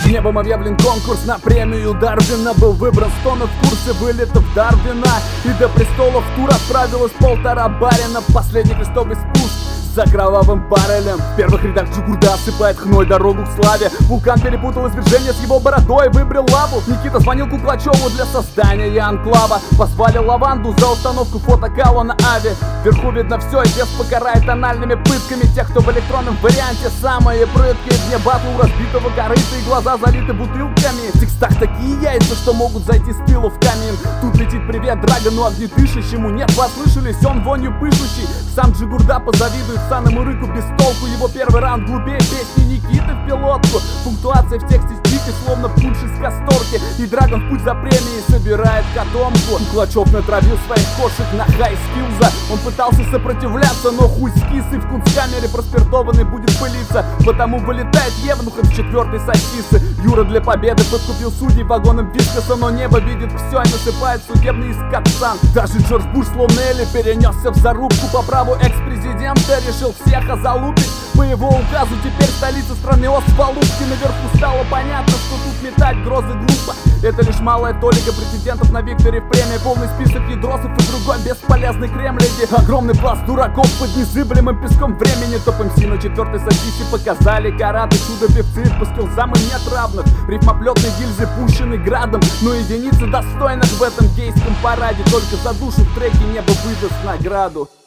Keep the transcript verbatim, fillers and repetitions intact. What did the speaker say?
Небом объявлен конкурс на премию Дарвина. Был выбран Стоун в курсе вылетов Дарвина. И до престолов в тур отправилось полтора барина. Последний крестовый спуск за кровавым баррелем. В первых рядах Джигурда осыпает хной дорогу к славе. Вулкан перепутал извержение с его бородой и выбрал лаву. Никита звонил Куклачеву для создания анклава. Позвали Лаванду за установку фотокала на Ави. Вверху видно все, и бес покарает тональными пытками тех, кто в электронном варианте самые прыткие. Вне батл разбитого корыта и глаза залиты бутылками. В текстах такие яйца, что могут зайти с тыла в камин. Тут летит привет Драгону огнедышащему. Нет, вас слышались, он вонью пышущий. Сам Джигурда позавидует Саному Рыку без толку. Его первый раунд глупее песни Никиты в пилотку. Пунктуация в тексте стики, словно пунш из касторки. И Драгон в путь за премией собирает котомку. Куклачев натравил своих кошек на хай скилза. Он пытался сопротивляться, но хуй скис. И в кунсткамере проспиртованный будет пылиться. Потому вылетает Евнухом с четвертой сосисы. Юра для победы подкупил судей вагоном вискоса. Но небо видит все и насыпает судебный искатсан. Даже Джордж Буш, словно Элли, перенесся в зарубку. По праву экс-президента решил всех озалупить. По его указу теперь столица страны Освалупки. Наверху стало понятно, что тут метать грозы глупо. Это лишь малая толика претендентов на Викторе в премии. Полный список ядросов и другой бесполезный кремледи. Огромный пласт дураков под незыблемым песком времени. Топ МС на четвертой сосисе показали караты. Чудо-певцы по скиллзам им нет равных. Рифмоплетные гильзы пущены градом. Но единицы достойных в этом гейском параде. Только за душу в треке небо выдаст награду.